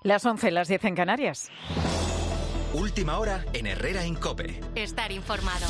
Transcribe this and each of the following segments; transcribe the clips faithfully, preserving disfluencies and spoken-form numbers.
Las once, las diez en Canarias. Última hora en Herrera en COPE. Estar informado.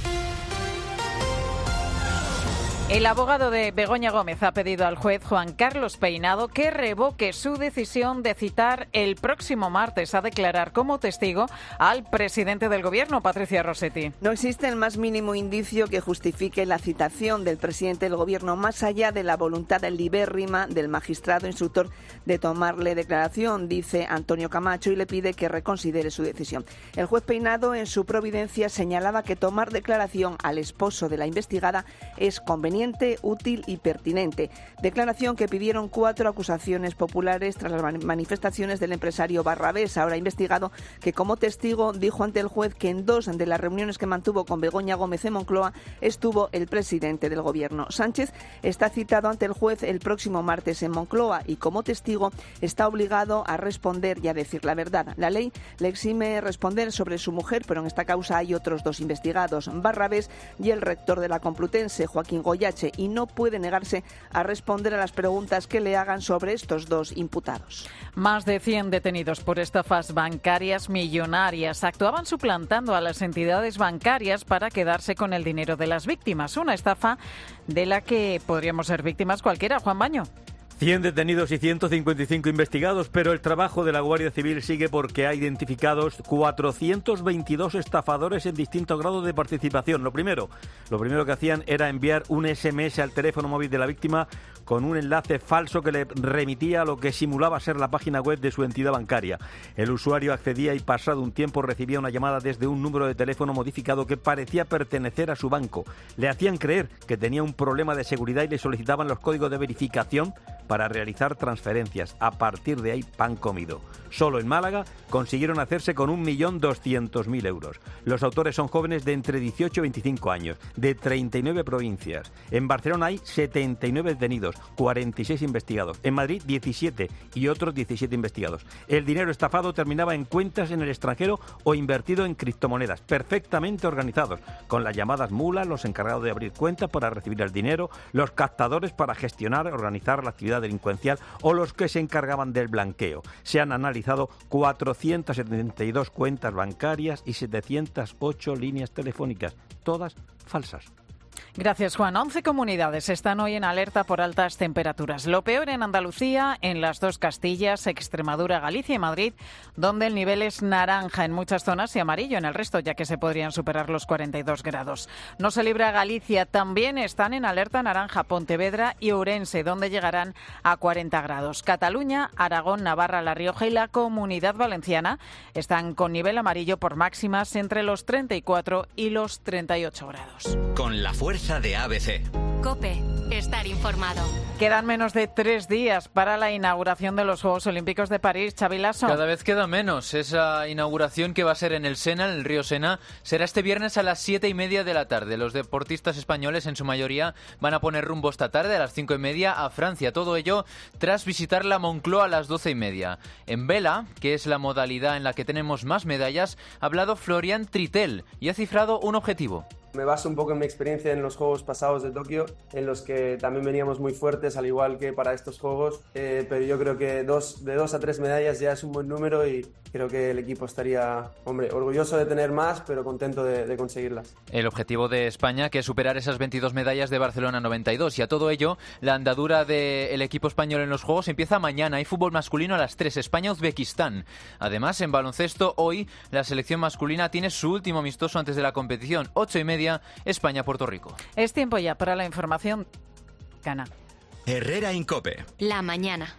El abogado de Begoña Gómez ha pedido al juez Juan Carlos Peinado que revoque su decisión de citar el próximo martes a declarar como testigo al presidente del Gobierno, Patricia Rossetti. No existe el más mínimo indicio que justifique la citación del presidente del Gobierno más allá de la voluntad libérrima del magistrado instructor de tomarle declaración, dice Antonio Camacho, y le pide que reconsidere su decisión. El juez Peinado, en su providencia, señalaba que tomar declaración al esposo de la investigada es conveniente, útil y pertinente. Declaración que pidieron cuatro acusaciones populares tras las manifestaciones del empresario Barrabés, ahora investigado, que como testigo dijo ante el juez que en dos de las reuniones que mantuvo con Begoña Gómez en Moncloa estuvo el presidente del Gobierno. Sánchez está citado ante el juez el próximo martes en Moncloa y como testigo está obligado a responder y a decir la verdad. La ley le exime responder sobre su mujer, pero en esta causa hay otros dos investigados, Barrabés y el rector de la Complutense, Joaquín Goyache, y no puede negarse a responder a las preguntas que le hagan sobre estos dos imputados. Más de cien detenidos por estafas bancarias millonarias actuaban suplantando a las entidades bancarias para quedarse con el dinero de las víctimas. Una estafa de la que podríamos ser víctimas cualquiera. Juan Baño. cien detenidos y ciento cincuenta y cinco investigados, pero el trabajo de la Guardia Civil sigue porque ha identificados cuatrocientos veintidós estafadores en distintos grados de participación. Lo primero, lo primero que hacían era enviar un ese eme ese al teléfono móvil de la víctima con un enlace falso que le remitía a lo que simulaba ser la página web de su entidad bancaria. El usuario accedía y pasado un tiempo recibía una llamada desde un número de teléfono modificado que parecía pertenecer a su banco. Le hacían creer que tenía un problema de seguridad y le solicitaban los códigos de verificación para realizar transferencias. A partir de ahí, pan comido. Solo en Málaga consiguieron hacerse con un millón doscientos mil euros. Los autores son jóvenes de entre dieciocho y veinticinco años, de treinta y nueve provincias. En Barcelona hay setenta y nueve detenidos, cuarenta y seis investigados. En Madrid, diecisiete y otros diecisiete investigados. El dinero estafado terminaba en cuentas en el extranjero o invertido en criptomonedas, perfectamente organizados, con las llamadas mulas, los encargados de abrir cuentas para recibir el dinero, los captadores para gestionar, organizar la actividad delincuencial o los que se encargaban del blanqueo. Se han analizado cuatrocientas setenta y dos cuentas bancarias y setecientas ocho líneas telefónicas, todas falsas. Gracias, Juan. once comunidades están hoy en alerta por altas temperaturas. Lo peor en Andalucía, en las dos Castillas, Extremadura, Galicia y Madrid, donde el nivel es naranja en muchas zonas y amarillo en el resto, ya que se podrían superar los cuarenta y dos grados. No se libra Galicia, también están en alerta naranja Pontevedra y Ourense, donde llegarán a cuarenta grados. Cataluña, Aragón, Navarra, La Rioja y la Comunidad Valenciana están con nivel amarillo por máximas entre los treinta y cuatro y los treinta y ocho grados. Con la fuerza de A B C. COPE. Estar informado. Quedan menos de tres días para la inauguración de los Juegos Olímpicos de París. Xavi Lasso. Cada vez queda menos. Esa inauguración, que va a ser en el Sena, en el río Sena, será este viernes a las siete y media de la tarde. Los deportistas españoles, en su mayoría, van a poner rumbo esta tarde a las cinco y media a Francia. Todo ello tras visitar la Moncloa a las doce y media. En vela, que es la modalidad en la que tenemos más medallas, ha hablado Florian Trittel y ha cifrado un objetivo. Me baso un poco en mi experiencia en los Juegos pasados de Tokio, en los que también veníamos muy fuertes, al igual que para estos Juegos, eh, pero yo creo que dos, de dos a tres medallas ya es un buen número y creo que el equipo estaría, hombre, orgulloso de tener más, pero contento de, de conseguirlas. El objetivo de España, que es superar esas veintidós medallas de Barcelona noventa y dos, y a todo ello, la andadura del equipo español en los Juegos empieza mañana. Hay fútbol masculino a las tres, España-Uzbekistán. Además, en baloncesto, hoy la selección masculina tiene su último amistoso antes de la competición, ocho y media, España-Puerto Rico. Es tiempo ya para la información. Gana. Herrera en COPE. La mañana.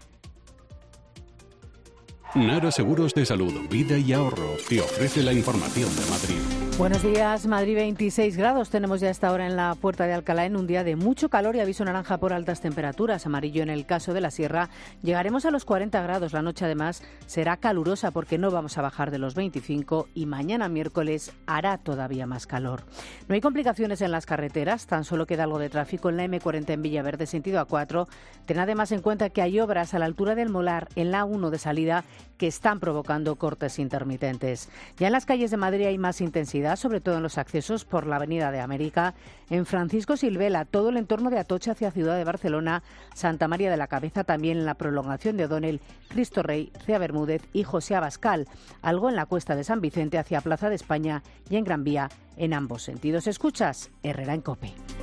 Nara Seguros de Salud, Vida y Ahorro te ofrece la información de Madrid. Buenos días, Madrid, veintiséis grados tenemos ya a esta hora en la Puerta de Alcalá, en un día de mucho calor y aviso naranja por altas temperaturas, amarillo en el caso de la Sierra. Llegaremos a los cuarenta grados, la noche además será calurosa porque no vamos a bajar de los veinticinco y mañana miércoles hará todavía más calor. No hay complicaciones en las carreteras, tan solo queda algo de tráfico en la eme cuarenta en Villaverde, sentido A cuatro. Ten además en cuenta que hay obras a la altura del Molar en la A uno de salida que están provocando cortes intermitentes. Ya en las calles de Madrid hay más intensidad. movilidad, sobre todo en los accesos por la Avenida de América, en Francisco Silvela, todo el entorno de Atocha hacia Ciudad de Barcelona, Santa María de la Cabeza, también en la prolongación de O'Donnell, Cristo Rey, Cea Bermúdez y José Abascal, algo en la Cuesta de San Vicente hacia Plaza de España y en Gran Vía en ambos sentidos. Escuchas Herrera en COPE.